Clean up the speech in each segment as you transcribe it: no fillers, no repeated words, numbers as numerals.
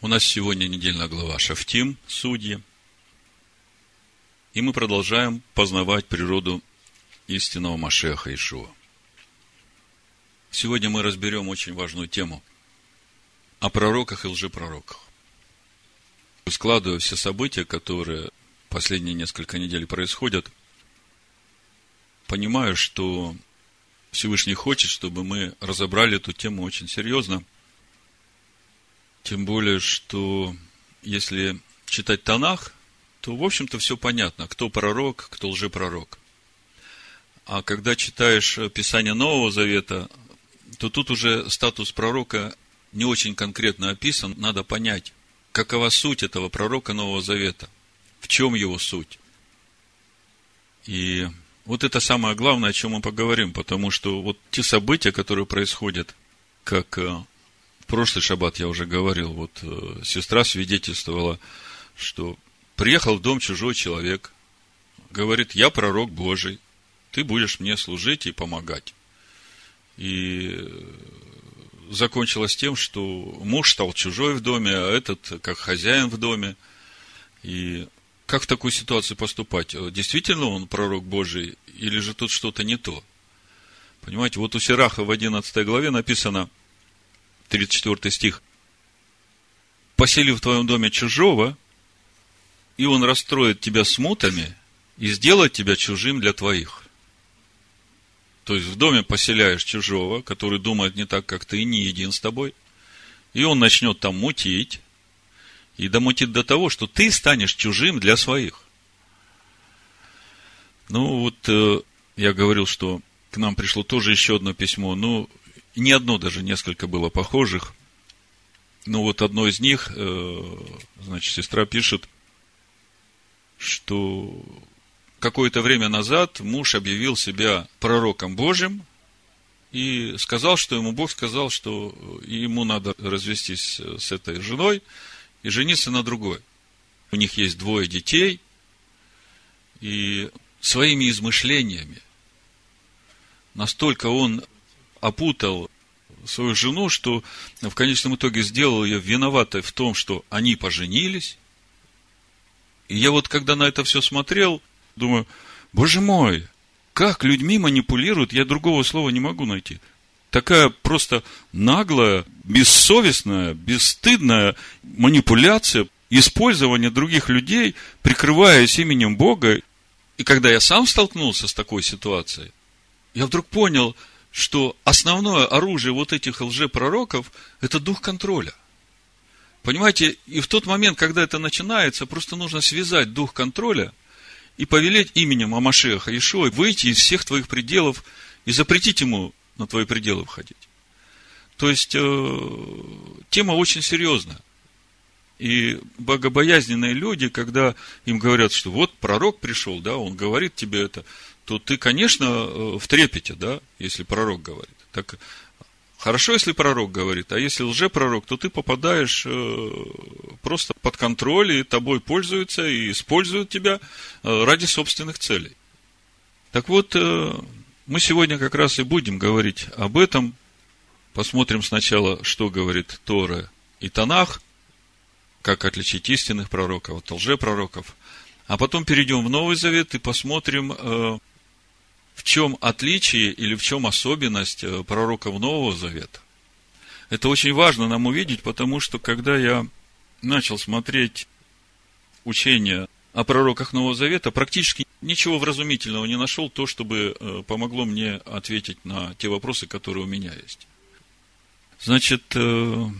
У нас сегодня недельная глава Шафтим, Судьи. И мы продолжаем познавать природу истинного Машиаха Иешуа. Сегодня мы разберем очень важную тему о пророках и лжепророках. Складывая все события, которые последние несколько недель происходят, понимаю, что Всевышний хочет, чтобы мы разобрали эту тему очень серьезно. Тем более, что если читать Танах, то, в общем-то, все понятно, кто пророк, кто лжепророк. А когда читаешь Писание Нового Завета, то тут уже статус пророка не очень конкретно описан. Надо понять, какова суть этого пророка Нового Завета, в чем его суть. И вот это самое главное, о чем мы поговорим, потому что вот те события, которые происходят, как в прошлый шаббат я уже говорил, вот сестра свидетельствовала, что приехал в дом чужой человек, говорит: я пророк Божий, ты будешь мне служить и помогать. И закончилось тем, что муж стал чужой в доме, а этот как хозяин в доме. И как в такой ситуации поступать? Действительно он пророк Божий, или же тут что-то не то? Понимаете, вот у Сираха в 11 главе написано, 34 стих: «Посели в твоем доме чужого, и он расстроит тебя смутами и сделает тебя чужим для твоих». То есть в доме поселяешь чужого, который думает не так, как ты, и не един с тобой, и он начнет там мутить, и домутит до того, что ты станешь чужим для своих. Ну вот, я говорил, что к нам пришло тоже еще одно письмо, не одно даже, несколько было похожих. Но вот одно из них, значит, сестра пишет, что какое-то время назад муж объявил себя пророком Божьим и сказал, что ему Бог сказал, что ему надо развестись с этой женой и жениться на другой. У них есть 2 детей, и своими измышлениями настолько он опутал свою жену, что в конечном итоге сделал ее виноватой в том, что они поженились. И я вот, когда на это все смотрел, думаю: Боже мой, как людьми манипулируют, я другого слова не могу найти. Такая просто наглая, бессовестная, бесстыдная манипуляция, использование других людей, прикрываясь именем Бога. И когда я сам столкнулся с такой ситуацией, я вдруг понял, что основное оружие вот этих лжепророков – это дух контроля. Понимаете, и в тот момент, когда это начинается, просто нужно связать дух контроля и повелеть именем Машиаха Иешуа выйти из всех твоих пределов и запретить ему на твои пределы входить. То есть, тема очень серьезная. И богобоязненные люди, когда им говорят, что вот пророк пришел, да, он говорит тебе это, то ты, конечно, в трепете, да, если пророк говорит. Так хорошо, если пророк говорит, а если лжепророк, то ты попадаешь просто под контроль, и тобой пользуются, и используют тебя ради собственных целей. Так вот, мы сегодня как раз и будем говорить об этом. Посмотрим сначала, что говорит Тора и Танах, как отличить истинных пророков от лжепророков. А потом перейдем в Новый Завет и посмотрим, в чем отличие или в чем особенность пророков Нового Завета. Это очень важно нам увидеть, потому что, когда я начал смотреть учения о пророках Нового Завета, практически ничего вразумительного не нашел, то, чтобы помогло мне ответить на те вопросы, которые у меня есть. Значит, то,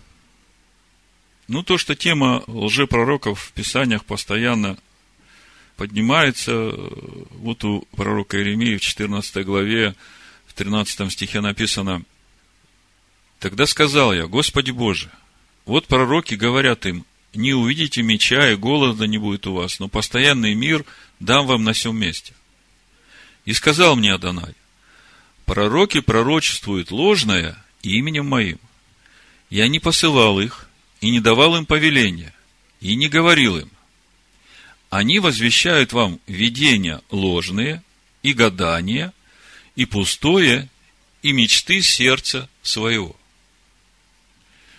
что тема лжепророков в Писаниях постоянно поднимается, вот у пророка Иеремии в 14 главе, в 13 стихе написано: «Тогда сказал я: Господи Боже, вот пророки говорят им: не увидите меча, и голода не будет у вас, но постоянный мир дам вам на сем месте. И сказал мне Адонай: пророки пророчествуют ложное именем моим. Я не посылал их, и не давал им повеления, и не говорил им. Они возвещают вам видения ложные, и гадания, и пустое, и мечты сердца своего».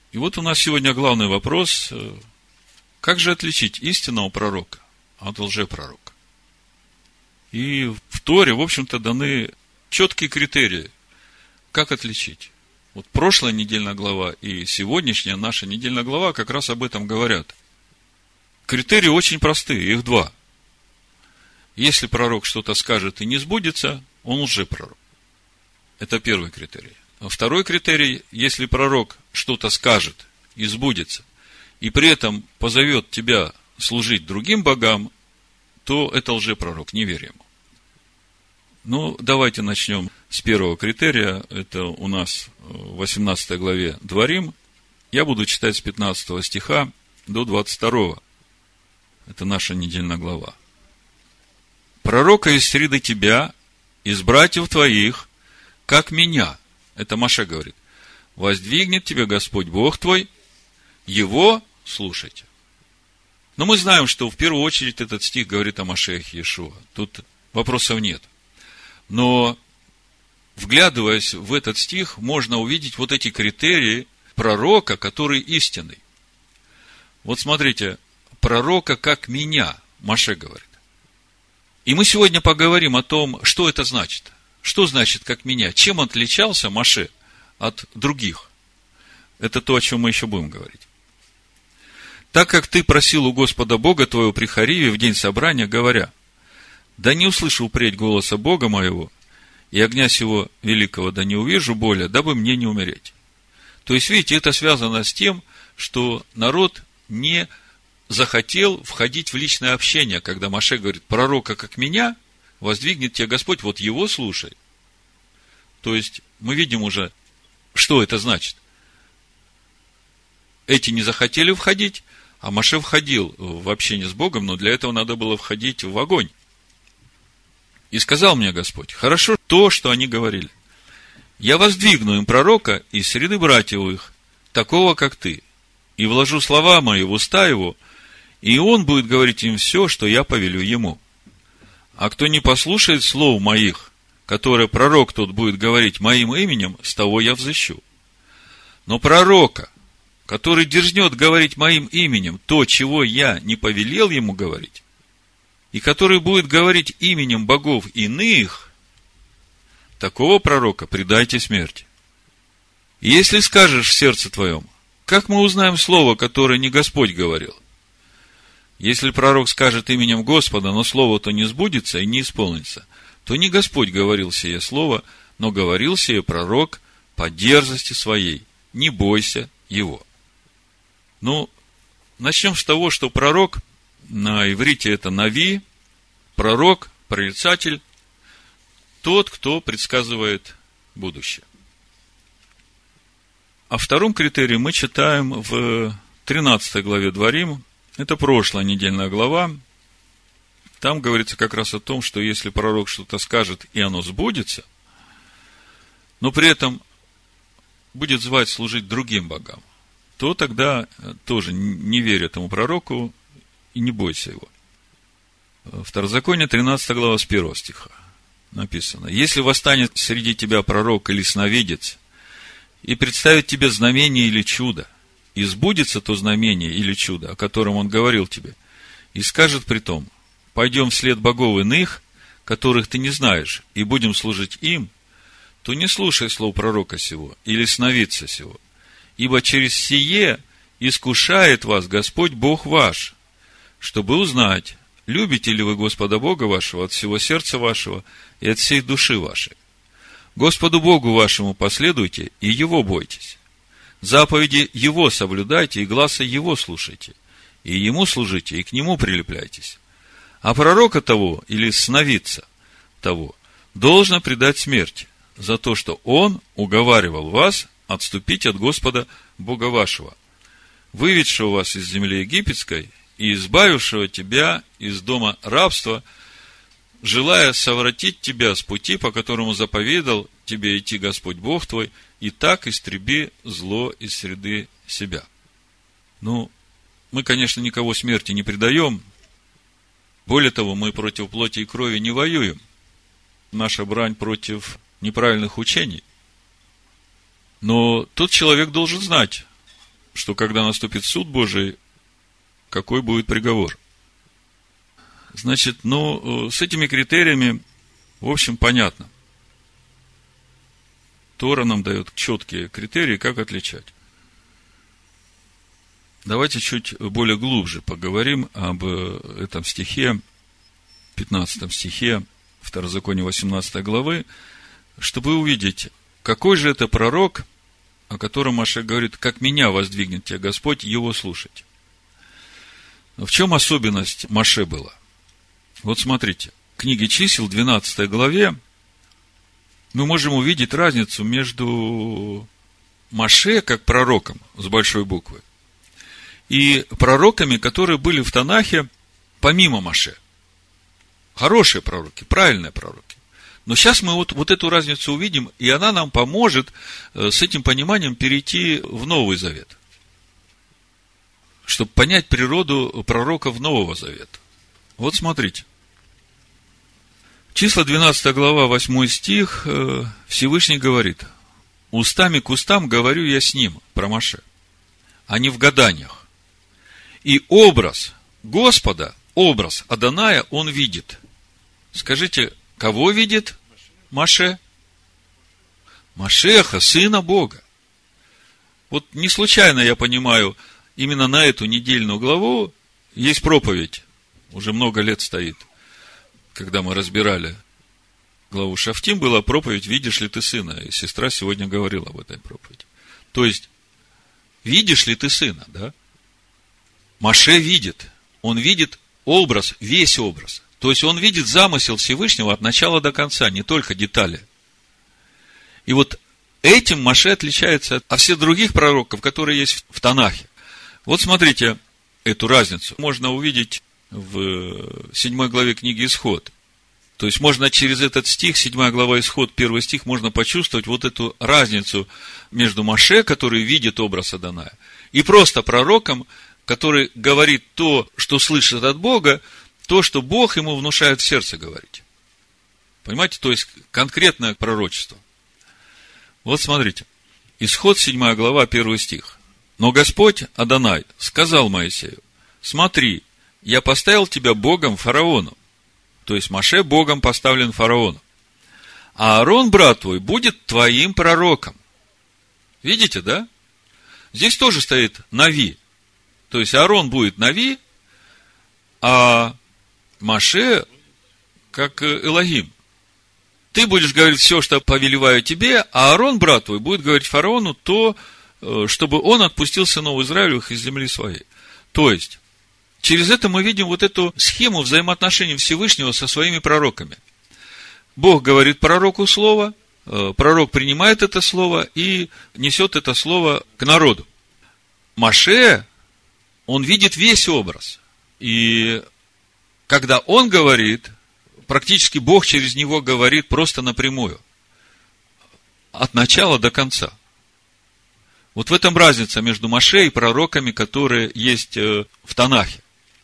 И вот у нас сегодня главный вопрос: как же отличить истинного пророка от лжепророка? И в Торе, в общем-то, даны четкие критерии, как отличить. Вот прошлая недельная глава и сегодняшняя наша недельная глава как раз об этом говорят. Критерии очень простые, их два. Если пророк что-то скажет и не сбудется, он лжепророк. Это первый критерий. А второй критерий: если пророк что-то скажет и сбудется, и при этом позовет тебя служить другим богам, то это лжепророк, не верь ему. Ну, давайте начнем с первого критерия. Это у нас в 18 главе Дворим. Я буду читать с 15 стиха до 22. Это наша недельная глава. «Пророка из среды тебя, из братьев твоих, как меня», это Моше говорит, «воздвигнет тебе Господь Бог твой, его слушайте». Но мы знаем, что в первую очередь этот стих говорит о Машиахе Иешуа. Тут вопросов нет. Но, вглядываясь в этот стих, можно увидеть вот эти критерии пророка, который истинный. Вот смотрите, пророка как меня, Моше говорит. И мы сегодня поговорим о том, что это значит. Что значит как меня? Чем он отличался, Моше, от других? Это то, о чем мы еще будем говорить. «Так как ты просил у Господа Бога твоего при Хариве в день собрания, говоря: да не услышу впредь голоса Бога моего, и огня сего великого да не увижу более, дабы мне не умереть». То есть, видите, это связано с тем, что народ не захотел входить в личное общение, когда Моше говорит: пророка как меня воздвигнет тебе Господь, вот его слушай. То есть, мы видим уже, что это значит. Эти не захотели входить, а Моше входил в общение с Богом, но для этого надо было входить в огонь. И сказал мне Господь: хорошо то, что они говорили. Я воздвигну им пророка из среды братьев их, такого, как ты, и вложу слова мои в уста его, и он будет говорить им все, что я повелю ему. А кто не послушает слов моих, которые пророк тот будет говорить моим именем, с того я взыщу. Но пророка, который дерзнет говорить моим именем то, чего я не повелел ему говорить, и который будет говорить именем богов иных, такого пророка предайте смерти. И если скажешь в сердце твоем: как мы узнаем слово, которое не Господь говорил? Если пророк скажет именем Господа, но слово-то не сбудется и не исполнится, то не Господь говорил сие слово, но говорил сие пророк по дерзости своей. Не бойся его. Ну, начнем с того, что пророк, на иврите это нави, пророк, прорицатель, тот, кто предсказывает будущее. О втором критерии мы читаем в 13 главе Дворим. Это прошлая недельная глава. Там говорится как раз о том, что если пророк что-то скажет, и оно сбудется, но при этом будет звать служить другим богам, то тогда тоже не верь этому пророку и не бойся его. Второзаконие, 13 глава, с 1 стиха написано: «Если восстанет среди тебя пророк или сновидец, и представит тебе знамение или чудо, и сбудется то знамение или чудо, о котором он говорил тебе, и скажет притом: пойдем вслед богов иных, которых ты не знаешь, и будем служить им, то не слушай слов пророка сего или сновидца сего, ибо через сие искушает вас Господь Бог ваш, чтобы узнать, любите ли вы Господа Бога вашего от всего сердца вашего и от всей души вашей. Господу Богу вашему последуйте и Его бойтесь. Заповеди Его соблюдайте и гласа Его слушайте, и Ему служите, и к Нему прилепляйтесь. А пророка того или сновидца того должно предать смерти за то, что он уговаривал вас отступить от Господа Бога вашего, выведшего вас из земли египетской и избавившего тебя из дома рабства, желая совратить тебя с пути, по которому заповедал тебе идти Господь Бог твой, и так истреби зло из среды себя». Ну, мы, конечно, никого смерти не предаем. Более того, мы против плоти и крови не воюем. Наша брань против неправильных учений. Но тот человек должен знать, что когда наступит суд Божий, какой будет приговор. Значит, с этими критериями, в общем, понятно. Тора нам дает четкие критерии, как отличать. Давайте чуть более глубже поговорим об этом стихе, 15 стихе, Второзаконие 18 главы, чтобы увидеть, какой же это пророк, о котором Моше говорит: как меня воздвигнет тебя Господь, его слушать. В чем особенность Моше была? Вот смотрите, в книге Чисел, 12 главе, мы можем увидеть разницу между Моше, как пророком, с большой буквы, и пророками, которые были в Танахе помимо Моше. Хорошие пророки, правильные пророки. Но сейчас мы вот эту разницу увидим, и она нам поможет с этим пониманием перейти в Новый Завет, чтобы понять природу пророков Нового Завета. Вот смотрите. Числа 12 глава, 8 стих, Всевышний говорит: устами к устам говорю я с ним, про Моше, а не в гаданиях. И образ Господа, образ Адоная он видит. Скажите, кого видит Моше? Машеха, Сына Бога. Вот не случайно, я понимаю, именно на эту недельную главу есть проповедь. Уже много лет стоит. Когда мы разбирали главу Шафтим, была проповедь «Видишь ли ты сына?» И сестра сегодня говорила об этой проповеди. То есть, видишь ли ты сына, да? Моше видит. Он видит образ, весь образ. То есть, он видит замысел Всевышнего от начала до конца, не только детали. И вот этим Моше отличается от всех других пророков, которые есть в Танахе. Вот смотрите эту разницу. Можно увидеть в 7 главе книги Исход. То есть, можно через этот стих, 7 глава Исход, 1 стих, можно почувствовать вот эту разницу между Моше, который видит образ Адоная, и просто пророком, который говорит то, что слышит от Бога, то, что Бог ему внушает в сердце говорить. Понимаете? То есть, конкретное пророчество. Вот смотрите. Исход, 7 глава, 1 стих. Но Господь, Адонай, сказал Моисею: смотри, я поставил тебя Богом фараону. То есть, Моше Богом поставлен фараону. А Аарон, брат твой, будет твоим пророком. Видите, да? Здесь тоже стоит Нави. То есть, Аарон будет Нави, а Моше как Элохим. Ты будешь говорить все, что повелеваю тебе, а Аарон, брат твой, будет говорить фараону то, чтобы он отпустил сынов Израилевых из земли своей. То есть, через это мы видим вот эту схему взаимоотношений Всевышнего со своими пророками. Бог говорит пророку слово, пророк принимает это слово и несет это слово к народу. Моше, он видит весь образ. И когда он говорит, практически Бог через него говорит просто напрямую. От начала до конца. Вот в этом разница между Моше и пророками, которые есть в Танахе.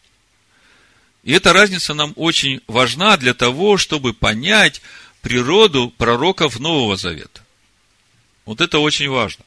И эта разница нам очень важна для того, чтобы понять природу пророков Нового Завета. Вот это очень важно.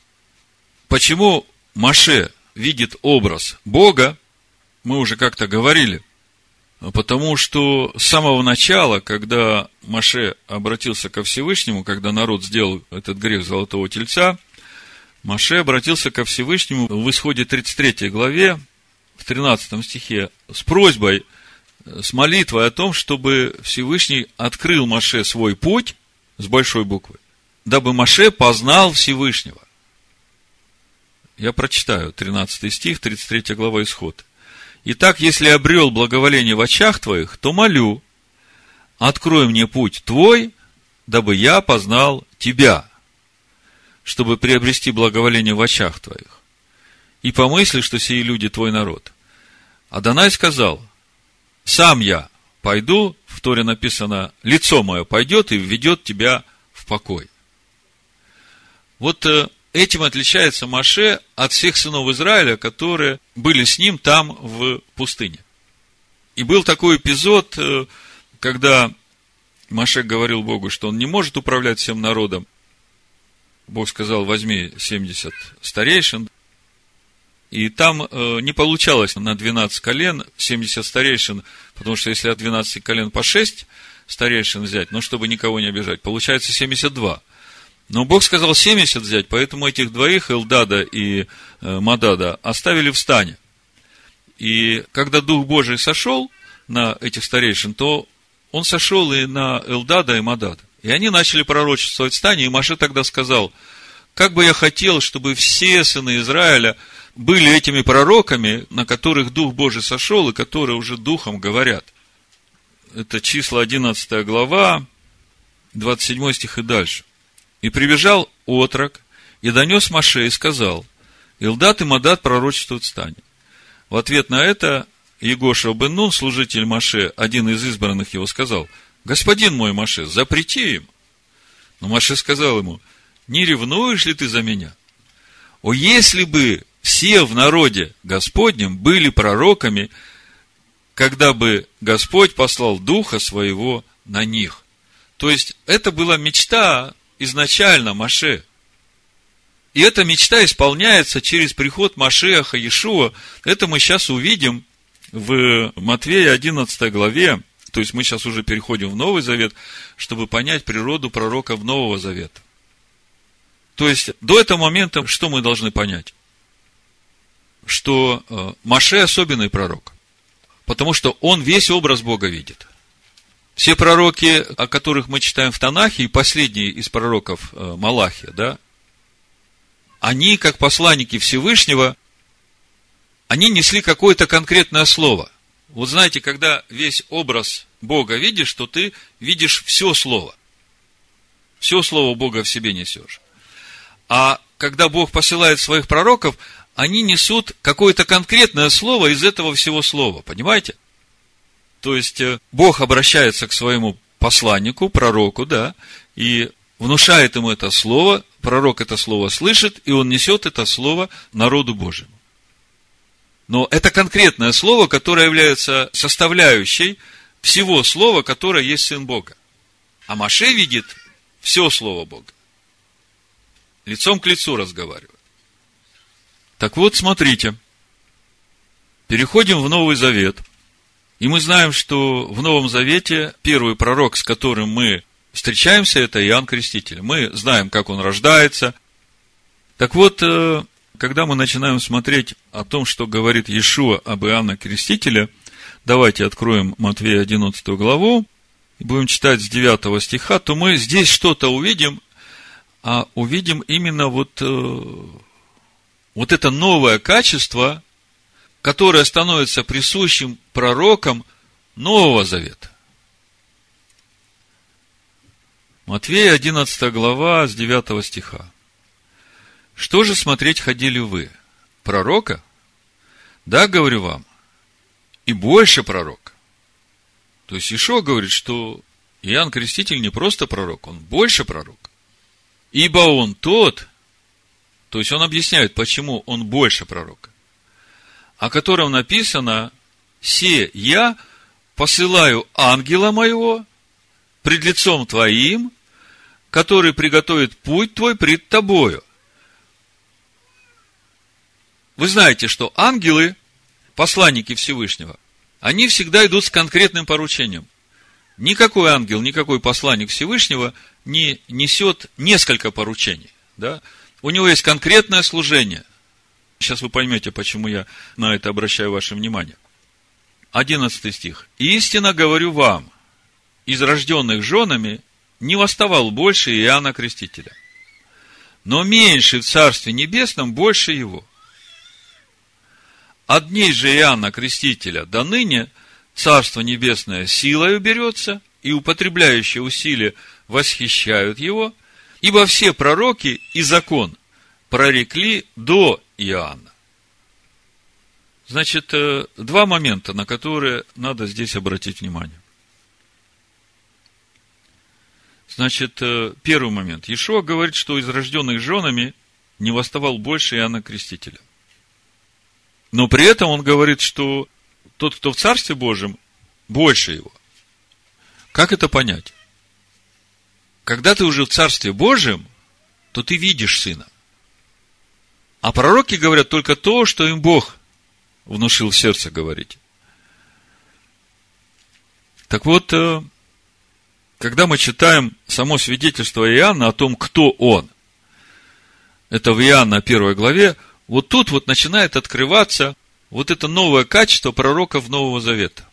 Почему Моше видит образ Бога, мы уже как-то говорили. Потому что с самого начала, когда Моше обратился ко Всевышнему, когда народ сделал этот грех золотого тельца, Моше обратился ко Всевышнему в Исходе 33 главе, в 13 стихе, с просьбой, с молитвой о том, чтобы Всевышний открыл Моше свой путь, с большой буквы, дабы Моше познал Всевышнего. Я прочитаю 13 стих, 33 глава Исход. Итак, если обрел благоволение в очах твоих, то молю, открой мне путь твой, дабы я познал тебя, чтобы приобрести благоволение в очах твоих. И помысли, что сии люди твой народ. Адонай сказал: сам я пойду, в Торе написано, лицо мое пойдет и введет тебя в покой. Вот этим отличается Моше от всех сынов Израиля, которые были с ним там в пустыне. И был такой эпизод, когда Моше говорил Богу, что он не может управлять всем народом. Бог сказал: возьми 70 старейшин, И там не получалось на 12 колен 70 старейшин, потому что если от 12 колен по 6 старейшин взять, чтобы никого не обижать, получается 72. Но Бог сказал 70 взять, поэтому этих двоих, Элдада и Мадада, оставили в стане. И когда Дух Божий сошел на этих старейшин, то он сошел и на Элдада и Мадада. И они начали пророчествовать в стане, и Моше тогда сказал: как бы я хотел, чтобы все сыны Израиля были этими пророками, на которых Дух Божий сошел, и которые уже Духом говорят. Это числа 11 глава, 27 стих и дальше. И прибежал отрок, и донес Моше, и сказал: Элдад и Мадад пророчествуют в стане. В ответ на это Егошуа бен Нун, служитель Моше, один из избранных его, сказал: господин мой Моше, запрети им. Но Моше сказал ему: не ревнуешь ли ты за меня? О, если бы все в народе Господнем были пророками, когда бы Господь послал Духа Своего на них. То есть, это была мечта изначально Моше. И эта мечта исполняется через приход Машиаха Иешуа. Это мы сейчас увидим в Матвея 11 главе. То есть, мы сейчас уже переходим в Новый Завет, чтобы понять природу пророков Нового Завета. То есть, до этого момента что мы должны понять? Что Моше особенный пророк. Потому что он весь образ Бога видит. Все пророки, о которых мы читаем в Танахе, и последний из пророков Малахия, да, они, как посланники Всевышнего, они несли какое-то конкретное слово. Вот знаете, когда весь образ Бога видишь, то ты видишь все слово. Все слово Бога в себе несешь. А когда Бог посылает своих пророков, они несут какое-то конкретное слово из этого всего слова. Понимаете? То есть, Бог обращается к своему посланнику, пророку, да, и внушает ему это слово, пророк это слово слышит, и он несет это слово народу Божьему. Но это конкретное слово, которое является составляющей всего слова, которое есть Сын Бога. А Моше видит все слово Бога. Лицом к лицу разговаривает. Так вот, смотрите. Переходим в Новый Завет. И мы знаем, что в Новом Завете первый пророк, с которым мы встречаемся, это Иоанн Креститель. Мы знаем, как он рождается. Так вот, когда мы начинаем смотреть о том, что говорит Иешуа об Иоанне Крестителе, давайте откроем Матвея 11 главу и будем читать с 9 стиха, то мы здесь что-то увидим, а увидим именно вот это новое качество, которое становится присущим пророкам Нового Завета. Матвея 11 глава с 9 стиха. Что же смотреть ходили вы? Пророка? Да, говорю вам, и больше пророка. То есть Иешуа говорит, что Иоанн Креститель не просто пророк, он больше пророк. Ибо он тот, то есть он объясняет, почему он больше пророка, о котором написано: «Се я посылаю ангела моего пред лицом твоим, который приготовит путь твой пред тобою». Вы знаете, что ангелы, посланники Всевышнего, они всегда идут с конкретным поручением. Никакой ангел, никакой посланник Всевышнего не несет несколько поручений. Да? У него есть конкретное служение. Сейчас вы поймете, почему я на это обращаю ваше внимание. 11 стих. «Истинно говорю вам, из рожденных женами не восставал больше Иоанна Крестителя, но меньше в Царстве Небесном больше его. От дней же Иоанна Крестителя до ныне Царство Небесное силою берется, и употребляющие усилия восхищают его, ибо все пророки и закон прорекли до Иоанна». Значит, два момента, на которые надо здесь обратить внимание. Значит, первый момент. Иешуа говорит, что из рожденных женами не восставал больше Иоанна Крестителя. Но при этом он говорит, что тот, кто в Царстве Божьем, больше его. Как это понять? Когда ты уже в Царстве Божьем, то ты видишь Сына. А пророки говорят только то, что им Бог внушил в сердце говорить. Так вот, когда мы читаем само свидетельство Иоанна о том, кто он, это в Иоанна 1 главе, вот тут вот начинает открываться вот это новое качество пророков Нового Завета.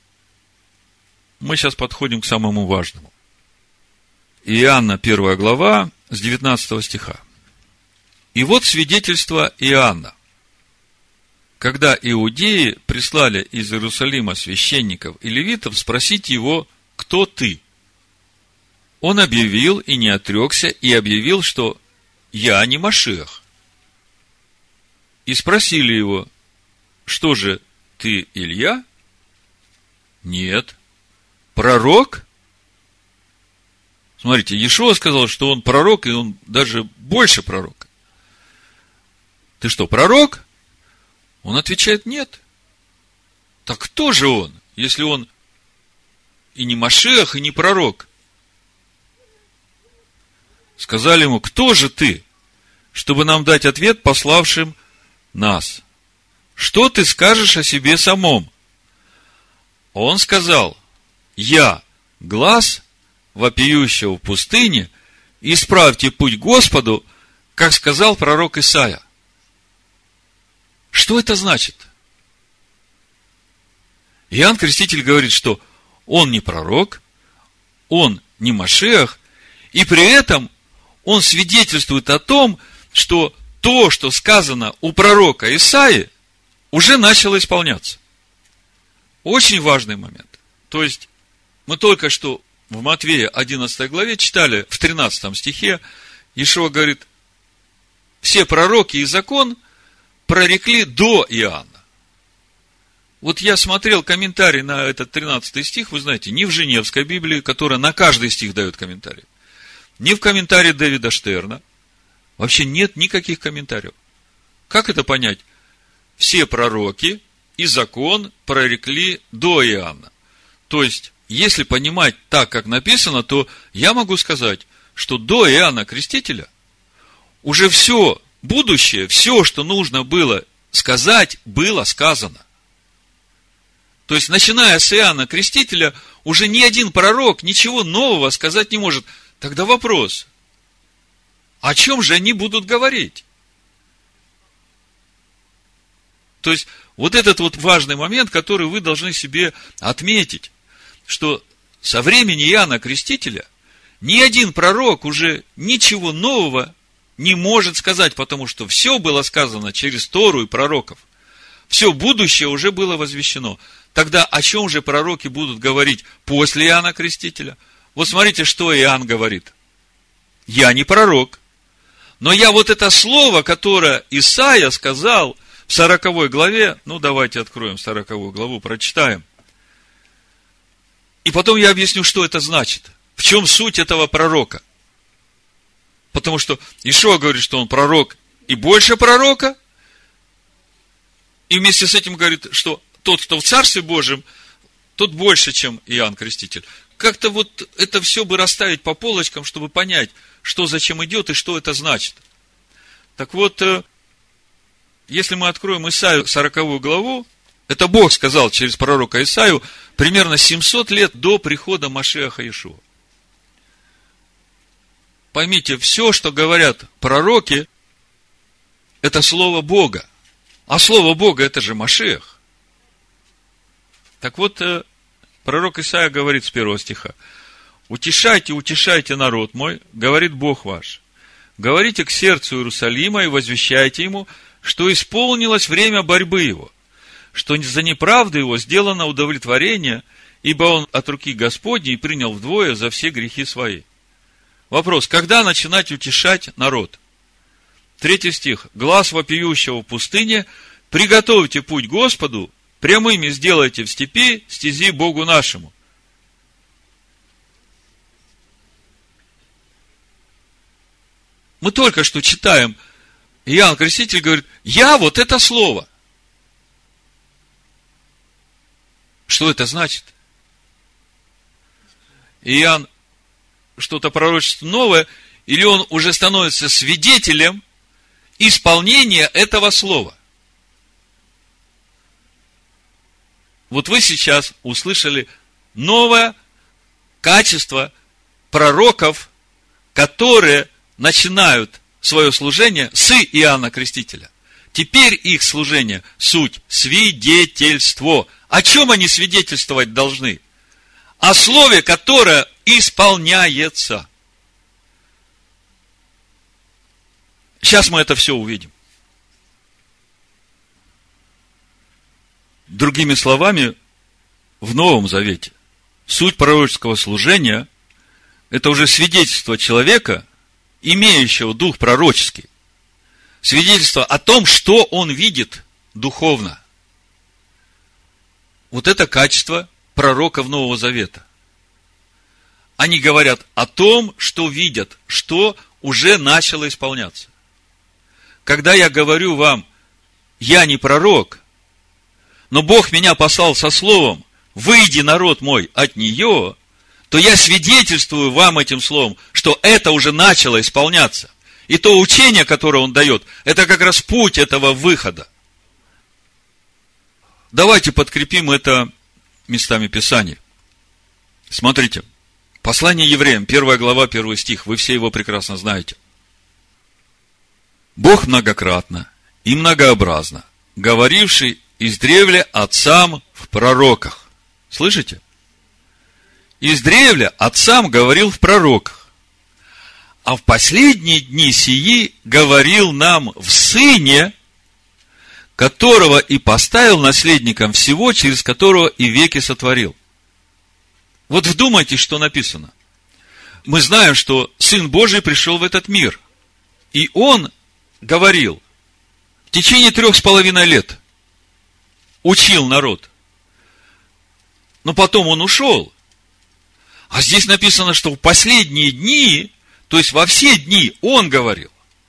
Мы сейчас подходим к самому важному. Иоанна 1 глава с 19 стиха. И вот свидетельство Иоанна. Когда иудеи прислали из Иерусалима священников и левитов спросить его, кто ты? Он объявил и не отрекся, и объявил, что я не Машиах. И спросили его, что же, ты Илья? Нет. Пророк? Смотрите, Иешуа сказал, что он пророк, и он даже больше пророка. Ты что, пророк? Он отвечает, нет. Так кто же он, если он и не Машиах, и не пророк? Сказали ему, кто же ты, чтобы нам дать ответ пославшим нас? Что ты скажешь о себе самом? Он сказал, я глас вопиющего в пустыне, исправьте путь Господу, как сказал пророк Исаия. Что это значит? Иоанн Креститель говорит, что он не пророк, он не Машиах, и при этом он свидетельствует о том, что то, что сказано у пророка Исаии, уже начало исполняться. Очень важный момент. То есть, мы только что в Матвея 11 главе читали в 13 стихе, Иешуа говорит, все пророки и закон прорекли до Иоанна. Вот я смотрел комментарий на этот 13 стих, вы знаете, не в Женевской Библии, которая на каждый стих дает комментарий, не в комментарии Дэвида Штерна, вообще нет никаких комментариев. Как это понять? Все пророки и закон прорекли до Иоанна. То есть, если понимать так, как написано, то я могу сказать, что до Иоанна Крестителя уже все будущее, все, что нужно было сказать, было сказано. То есть, начиная с Иоанна Крестителя, уже ни один пророк ничего нового сказать не может. Тогда вопрос, о чем же они будут говорить? То есть, вот этот вот важный момент, который вы должны себе отметить, что со времени Иоанна Крестителя ни один пророк уже ничего нового не может сказать, потому что все было сказано через Тору и пророков. Все будущее уже было возвещено. Тогда о чем же пророки будут говорить после Иоанна Крестителя? Вот смотрите, что Иоанн говорит. Я не пророк, но я вот это слово, которое Исаия сказал в 40 главе, давайте откроем 40 главу, прочитаем. И потом я объясню, что это значит. В чем суть этого пророка? Потому что Иешуа говорит, что он пророк и больше пророка. И вместе с этим говорит, что тот, кто в Царстве Божьем, тот больше, чем Иоанн Креститель. Как-то вот это все бы расставить по полочкам, чтобы понять, что зачем идет и что это значит. Так вот, если мы откроем Исаию 40 главу, это Бог сказал через пророка Исаию примерно 700 лет до прихода Машиаха Иешуа. Поймите, все, что говорят пророки, это слово Бога. А слово Бога, это же Машиах. Так вот, пророк Исаия говорит с 1 стиха. «Утешайте, утешайте народ мой, говорит Бог ваш. Говорите к сердцу Иерусалима и возвещайте ему, что исполнилось время борьбы его, что за неправду его сделано удовлетворение, ибо он от руки Господней принял вдвое за все грехи свои». Вопрос, когда начинать утешать народ? 3 стих. «Глас вопиющего в пустыне, приготовьте путь Господу, прямыми сделайте в степи стези Богу нашему». Мы только что читаем, Иоанн Креститель говорит, я вот это слово. Что это значит? Иоанн что-то пророчество новое, или он уже становится свидетелем исполнение этого слова. Вот вы сейчас услышали новое качество пророков, которые начинают свое служение с Иоанна Крестителя. Теперь их служение – суть свидетельство. О чем они свидетельствовать должны? О слове, которое исполняется. Сейчас мы это все увидим. Другими словами, в Новом Завете суть пророческого служения – это уже свидетельство человека, имеющего дух пророческий. Свидетельство о том, что он видит духовно. Вот это качество пророков Нового Завета. Они говорят о том, что видят, что уже начало исполняться. Когда я говорю вам, я не пророк, но Бог меня послал со словом, выйди, народ мой, от нее, то я свидетельствую вам этим словом, что это уже начало исполняться. И то учение, которое он дает, это как раз путь этого выхода. Давайте подкрепим это местами Писания. Смотрите, послание евреям, 1 глава, 1 стих, вы все его прекрасно знаете. Бог многократно и многообразно, говоривший издревле отцам в пророках. Слышите? Издревле отцам говорил в пророках. А в последние дни сии говорил нам в Сыне, которого и поставил наследником всего, через которого и веки сотворил. Вот вдумайтесь, что написано. Мы знаем, что Сын Божий пришел в этот мир. И Он говорил в течение 3,5 лет. Учил народ. Но потом Он ушел. А здесь написано, что в последние дни, то есть во все дни Он говорил.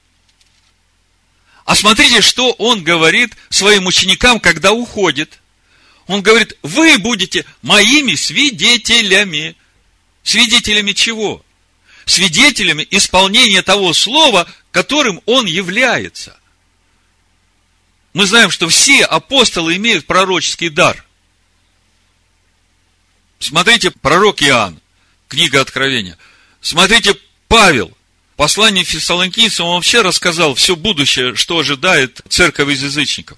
А смотрите, что Он говорит своим ученикам, когда уходит. Он говорит, вы будете моими свидетелями. Свидетелями чего? Свидетелями исполнения того слова, которым Он является. Мы знаем, что все апостолы имеют пророческий дар. Смотрите, пророк Иоанн, книга Откровения. Смотрите, Павел, послание Фессалоникийцам, он вообще рассказал все будущее, что ожидает церковь из язычников.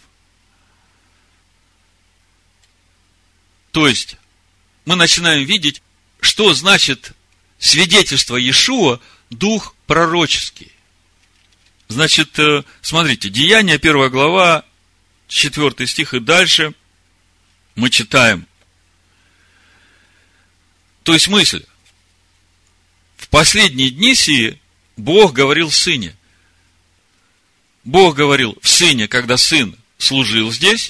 То есть, мы начинаем видеть, что значит свидетельство Иешуа, дух пророческий. Значит, смотрите, Деяния, 1 глава, 4 стих и дальше, мы читаем. То есть, мысль. В последние дни сии Бог говорил в Сыне. Бог говорил в Сыне, когда Сын служил здесь.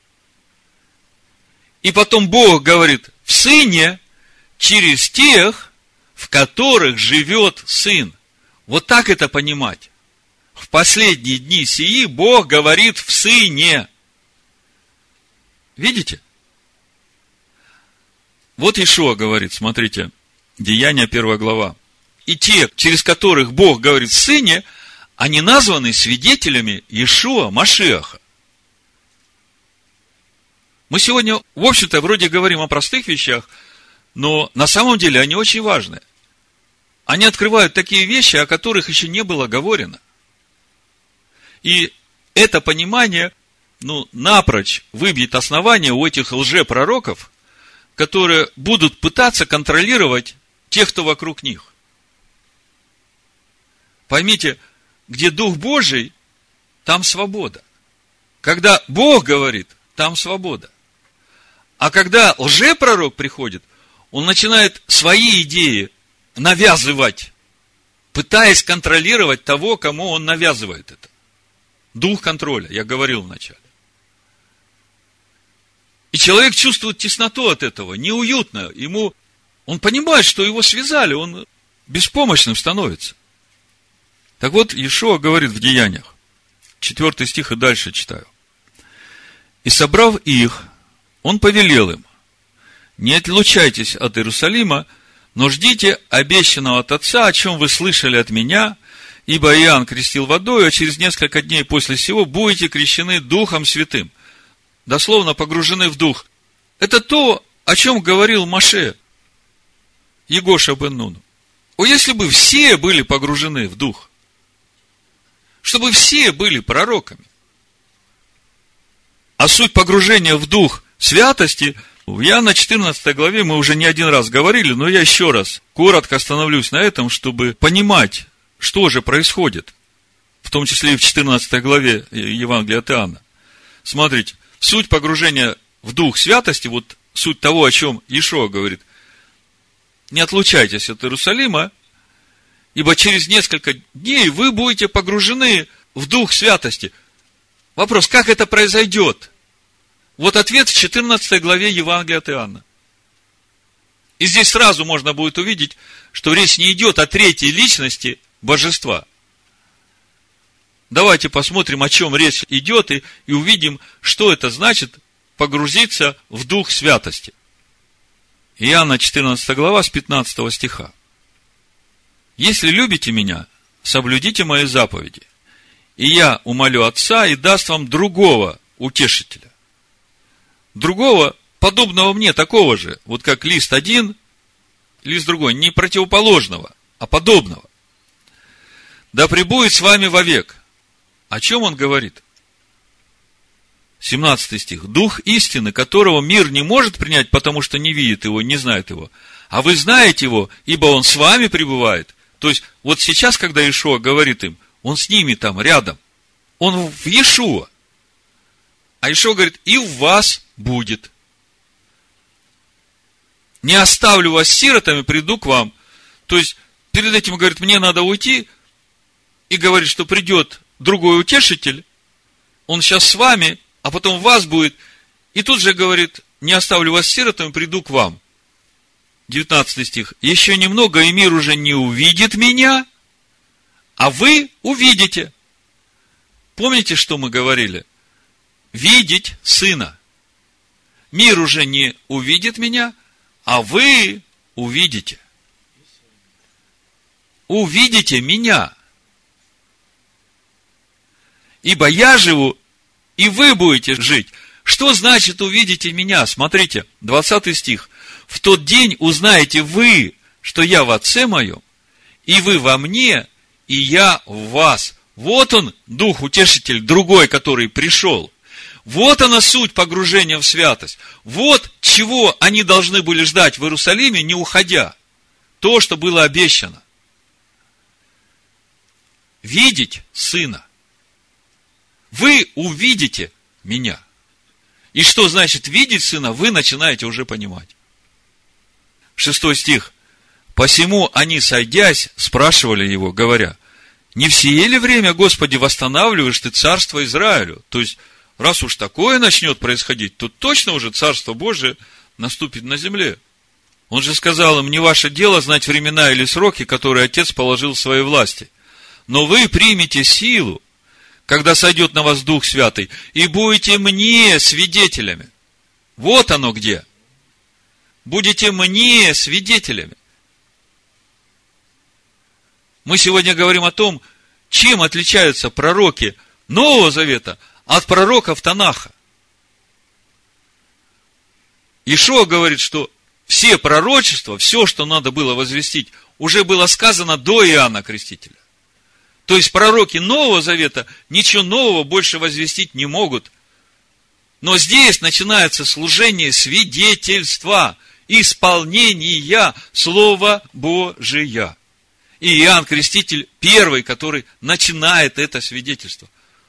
И потом Бог говорит в Сыне через тех, в которых живет Сын. Вот так это понимать. В последние дни сии Бог говорит в Сыне. Видите? Вот Иешуа говорит, смотрите, Деяния 1 глава. И те, через которых Бог говорит в Сыне, они названы свидетелями Иешуа Машиаха. Мы сегодня, в общем-то, вроде говорим о простых вещах, но на самом деле они очень важны. Они открывают такие вещи, о которых еще не было говорено. И это понимание, напрочь выбьет основание у этих лжепророков, которые будут пытаться контролировать тех, кто вокруг них. Поймите, где Дух Божий, там свобода. Когда Бог говорит, там свобода. А когда лжепророк приходит, он начинает свои идеи навязывать, пытаясь контролировать того, кому он навязывает это. Дух контроля, я говорил вначале. И человек чувствует тесноту от этого, неуютно. Он понимает, что его связали, он беспомощным становится. Так вот, Иешуа говорит в Деяниях, 4 стих и дальше читаю. И собрав их, он повелел им: не отлучайтесь от Иерусалима, но ждите обещанного от Отца, о чем вы слышали от меня, Ибо Иоанн крестил водой, а через несколько дней после сего будете крещены Духом Святым. Дословно погружены в Дух. Это то, о чем говорил Моше, Егоша бен Нуну. Если бы все были погружены в Дух, чтобы все были пророками. А суть погружения в Дух святости, в Иоанна 14 главе мы уже не один раз говорили, но я еще раз коротко остановлюсь на этом, чтобы понимать, что же происходит, в том числе и в 14 главе Евангелия от Иоанна. Смотрите, суть погружения в Дух святости, вот суть того, о чем Иешуа говорит: не отлучайтесь от Иерусалима, ибо через несколько дней вы будете погружены в Дух святости. Вопрос, как это произойдет? Вот ответ в 14 главе Евангелия от Иоанна. И здесь сразу можно будет увидеть, что речь не идет о третьей личности Божества. Давайте посмотрим, о чем речь идет, и увидим, что это значит погрузиться в Дух святости. Иоанна 14 глава с 15 стиха. «Если любите меня, соблюдите мои заповеди, и я умолю Отца, и даст вам другого утешителя». Другого, подобного мне, такого же, вот как лист один, лист другой, не противоположного, а подобного. «Да пребудет с вами вовек». О чем он говорит? 17 стих. «Дух истины, которого мир не может принять, потому что не видит его, не знает его. А вы знаете его, ибо он с вами пребывает». То есть, вот сейчас, когда Иешуа говорит им, он с ними там, рядом. Он в Иешуа. А Иешуа говорит, и в вас будет. «Не оставлю вас сиротами, приду к вам». То есть, перед этим говорит, мне надо уйти, и говорит, что придет другой утешитель, он сейчас с вами, а потом в вас будет. И тут же говорит, не оставлю вас сиротами, приду к вам. 19 стих. «Еще немного, и мир уже не увидит меня, а вы увидите». Помните, что мы говорили? Видеть Сына. Мир уже не увидит меня, а вы увидите. Увидите меня. Ибо я живу, и вы будете жить. Что значит увидите меня? Смотрите, 20 стих. «В тот день узнаете вы, что я в Отце моем, и вы во мне, и я в вас». Вот он, Дух Утешитель, другой, который пришел. Вот она суть погружения в святость. Вот чего они должны были ждать в Иерусалиме, не уходя. То, что было обещано. Видеть Сына. Вы увидите меня. И что значит видеть Сына, вы начинаете уже понимать. 6 стих. «Посему они, сойдясь, спрашивали его, говоря, не в сие ли время, Господи, восстанавливаешь ты царство Израилю?» То есть, раз уж такое начнет происходить, то точно уже царство Божие наступит на земле. Он же сказал им, не ваше дело знать времена или сроки, которые Отец положил в своей власти. Но вы примете силу, когда сойдет на вас Дух Святый, и будете мне свидетелями. Вот оно где. Будете мне свидетелями. Мы сегодня говорим о том, чем отличаются пророки Нового Завета от пророков Танаха. Иешуа говорит, что все пророчества, все, что надо было возвестить, уже было сказано до Иоанна Крестителя. То есть пророки Нового Завета ничего нового больше возвестить не могут. Но здесь начинается служение свидетельства, исполнения Слова Божия. И Иоанн Креститель первый, который начинает это свидетельство.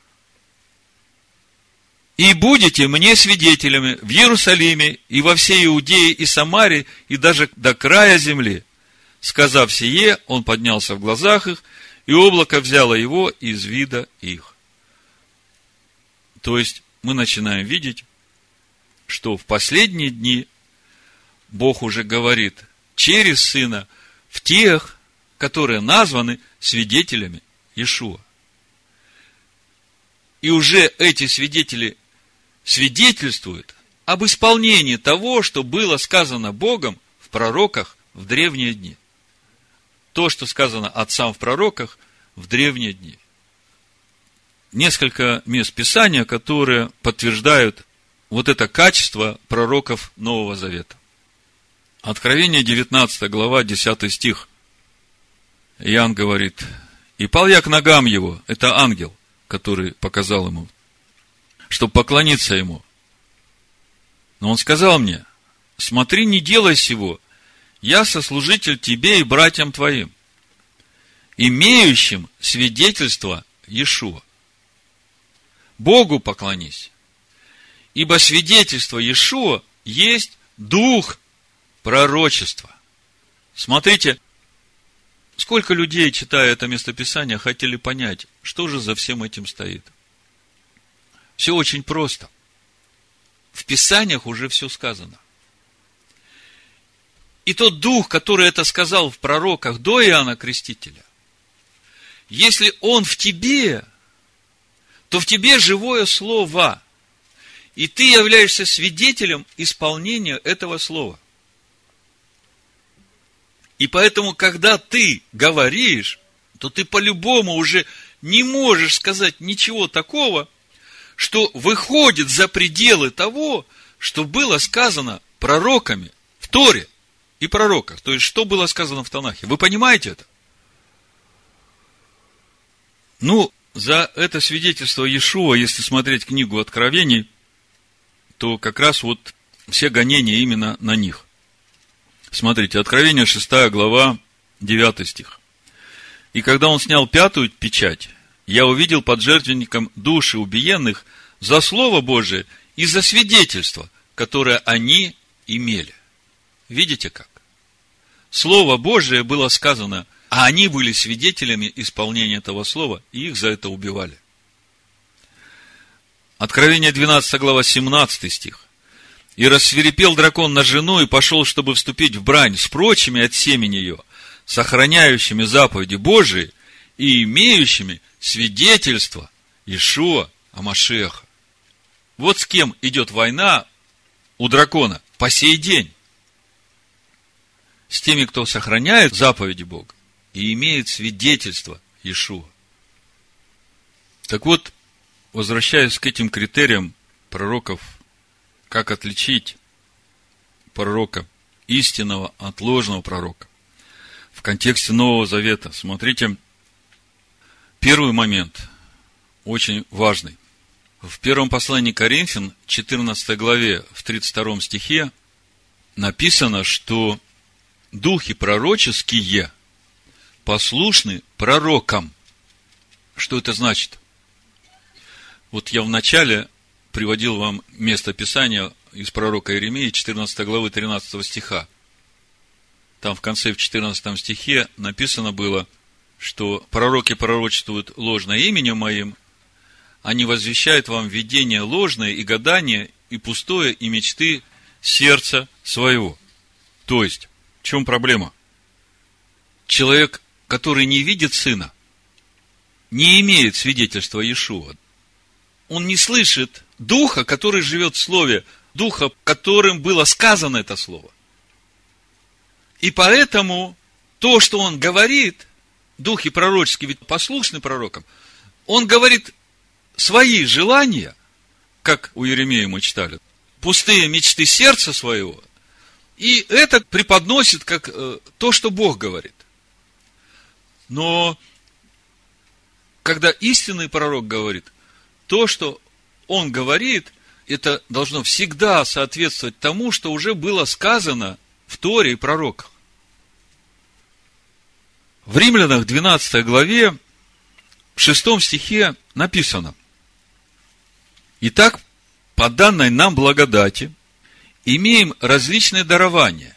«И будете мне свидетелями в Иерусалиме и во всей Иудее и Самарии, и даже до края земли». Сказав сие, он поднялся в глазах их, и облако взяло его из вида их. То есть, мы начинаем видеть, что в последние дни Бог уже говорит через Сына в тех, которые названы свидетелями Иешуа. И уже эти свидетели свидетельствуют об исполнении того, что было сказано Богом в пророках в древние дни. То, что сказано отцам в пророках, в древние дни. Несколько мест Писания, которые подтверждают вот это качество пророков Нового Завета. Откровение 19 глава, 10 стих. Иоанн говорит: «И пал я к ногам его», это ангел, который показал ему, чтобы поклониться ему. Но он сказал мне: «Смотри, не делай сего, я сослужитель тебе и братьям твоим, имеющим свидетельство Иешуа. Богу поклонись, ибо свидетельство Иешуа есть дух пророчества». Смотрите, сколько людей, читая это местописание, хотели понять, что же за всем этим стоит. Все очень просто. В Писаниях уже все сказано. И тот дух, который это сказал в пророках до Иоанна Крестителя, если он в тебе, то в тебе живое слово, и ты являешься свидетелем исполнения этого слова. И поэтому, когда ты говоришь, то ты по-любому уже не можешь сказать ничего такого, что выходит за пределы того, что было сказано пророками в Торе и пророках. То есть, что было сказано в Танахе. Вы понимаете это? За это свидетельство Иешуа, если смотреть книгу Откровений, то как раз вот все гонения именно на них. Смотрите, Откровение 6 глава, 9 стих. «И когда он снял 5-ю печать, я увидел под жертвенником души убиенных за Слово Божие и за свидетельство, которое они имели». Видите как? Слово Божие было сказано, а они были свидетелями исполнения этого слова, и их за это убивали. Откровение 12 глава, 17 стих. «И рассвирепел дракон на жену, и пошел, чтобы вступить в брань с прочими от семени ее, сохраняющими заповеди Божии и имеющими свидетельство Иешуа а-Машиаха». Вот с кем идет война у дракона по сей день. С теми, кто сохраняет заповеди Бога и имеет свидетельство Иешуа. Так вот, возвращаясь к этим критериям пророков, как отличить пророка истинного от ложного пророка в контексте Нового Завета. Смотрите, первый момент очень важный. В первом послании Коринфян, 14 главе, в 32 стихе написано, что духи пророческие послушны пророкам. Что это значит? Вот я вначале приводил вам место Писания из пророка Иеремии, 14 главы, 13 стиха. Там в конце, в 14 стихе написано было, что пророки пророчествуют ложное именем моим, они возвещают вам видение ложное и гадание, и пустое, и мечты сердца своего. То есть, в чем проблема? Человек, который не видит Сына, не имеет свидетельства Иешуа. Он не слышит Духа, который живет в Слове, Духа, которым было сказано это Слово. И поэтому то, что он говорит, духи пророческие, ведь послушны пророкам, он говорит свои желания, как у Иеремии мы читали, пустые мечты сердца своего, и это преподносит как то, что Бог говорит. Но когда истинный пророк говорит, то, что он говорит, это должно всегда соответствовать тому, что уже было сказано в Торе и пророках. В Римлянах 12 главе, в 6 стихе написано: «Итак, по данной нам благодати имеем различные дарования.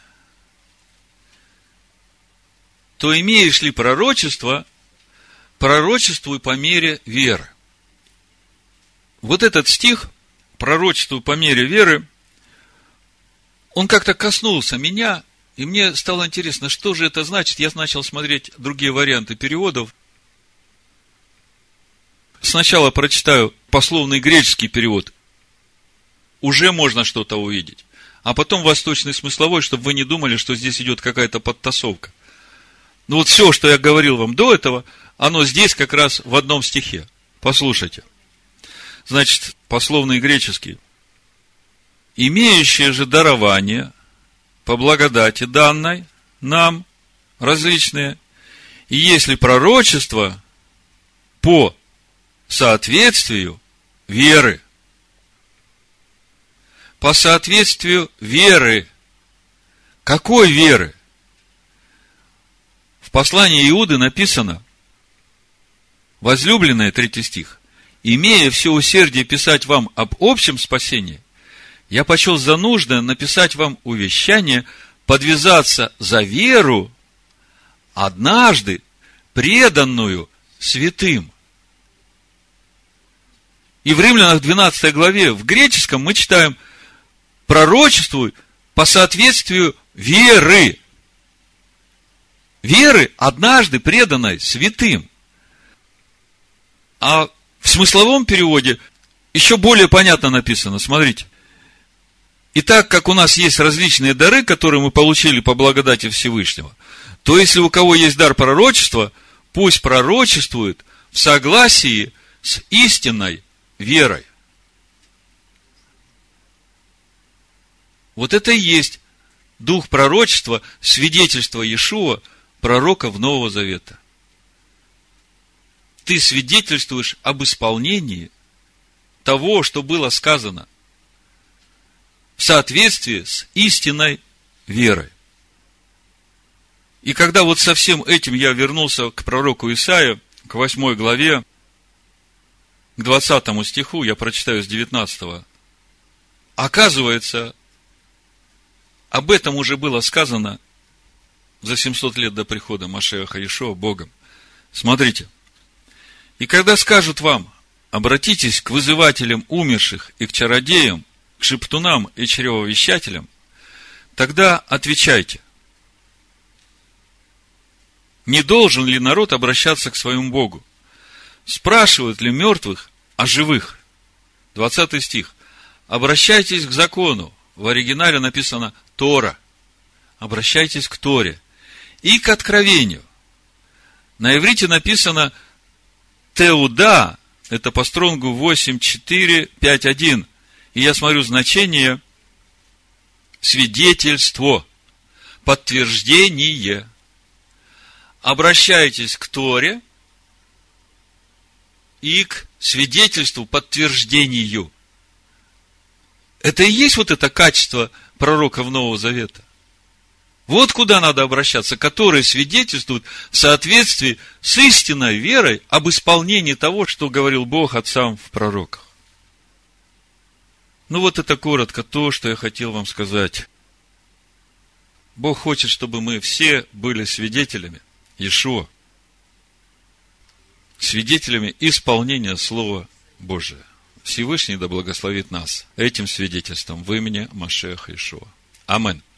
То имеешь ли пророчество, пророчествуй по мере веры». Вот этот стих, пророчествуй по мере веры, он как-то коснулся меня, и мне стало интересно, что же это значит. Я начал смотреть другие варианты переводов. Сначала прочитаю пословный греческий перевод. Уже можно что-то увидеть. А потом восточный смысловой, чтобы вы не думали, что здесь идет какая-то подтасовка. Но вот все, что я говорил вам до этого, оно здесь как раз в одном стихе. Послушайте. Значит, пословный греческий. Имеющие же дарование по благодати данной нам различные, и если пророчество по соответствию веры. По соответствию веры. Какой веры? В послании Иуды написано, возлюбленные, 3 стих, имея все усердие писать вам об общем спасении, я почел за нужное написать вам увещание, подвязаться за веру, однажды преданную святым. И в Римлянах 12 главе в греческом мы читаем пророчествуй по соответствию веры. Веры, однажды преданной святым. А в смысловом переводе еще более понятно написано. Смотрите. И так как у нас есть различные дары, которые мы получили по благодати Всевышнего, то если у кого есть дар пророчества, пусть пророчествует в согласии с истинной верой. Вот это и есть дух пророчества, свидетельство Иешуа, пророков Нового Завета. Ты свидетельствуешь об исполнении того, что было сказано, в соответствии с истинной верой. И когда вот со всем этим я вернулся к пророку Исаия, к 8 главе, к 20 стиху, я прочитаю с 19. Оказывается, об этом уже было сказано за 700 лет до прихода Машиаха Иешуа Богом. Смотрите. И когда скажут вам, обратитесь к вызывателям умерших и к чародеям, к шептунам и чревовещателям, тогда отвечайте. Не должен ли народ обращаться к своему Богу? Спрашивают ли мертвых о живых? 20 стих. Обращайтесь к закону. В оригинале написано Тора. Обращайтесь к Торе. И к откровению. На иврите написано Теуда. Это по стронгу 8.4.5.1. И я смотрю значение свидетельство, подтверждение. Обращайтесь к Торе и к свидетельству, подтверждению. Это и есть вот это качество пророков Нового Завета. Вот куда надо обращаться, которые свидетельствуют в соответствии с истинной верой об исполнении того, что говорил Бог отцам в пророках. Ну вот это коротко то, что я хотел вам сказать. Бог хочет, чтобы мы все были свидетелями Иешуа, свидетелями исполнения Слова Божия. Всевышний да благословит нас этим свидетельством в имени Машиаха Иешуа. Аминь.